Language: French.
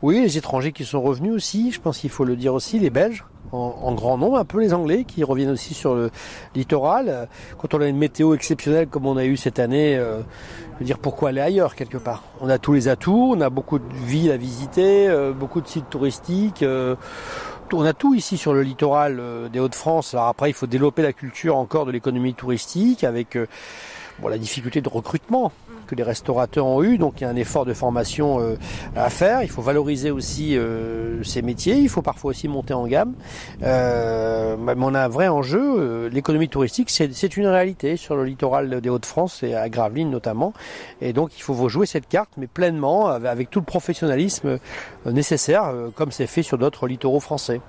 Oui, les étrangers qui sont revenus aussi, je pense qu'il faut le dire aussi, les Belges, en grand nombre, un peu les Anglais qui reviennent aussi sur le littoral. Quand on a une météo exceptionnelle comme on a eu cette année, je veux dire pourquoi aller ailleurs quelque part. On a tous les atouts, on a beaucoup de villes à visiter, beaucoup de sites touristiques. On a tout ici sur le littoral des Hauts-de-France. Alors après, il faut développer la culture encore de l'économie touristique avec la difficulté de recrutement que les restaurateurs ont eu. Donc il y a un effort de formation à faire. Il faut valoriser aussi ces métiers. Il faut parfois aussi monter en gamme. Mais on a un vrai enjeu. L'économie touristique, c'est une réalité sur le littoral des Hauts-de-France et à Gravelines notamment. Et donc il faut jouer cette carte, mais pleinement, avec tout le professionnalisme nécessaire, comme c'est fait sur d'autres littoraux français.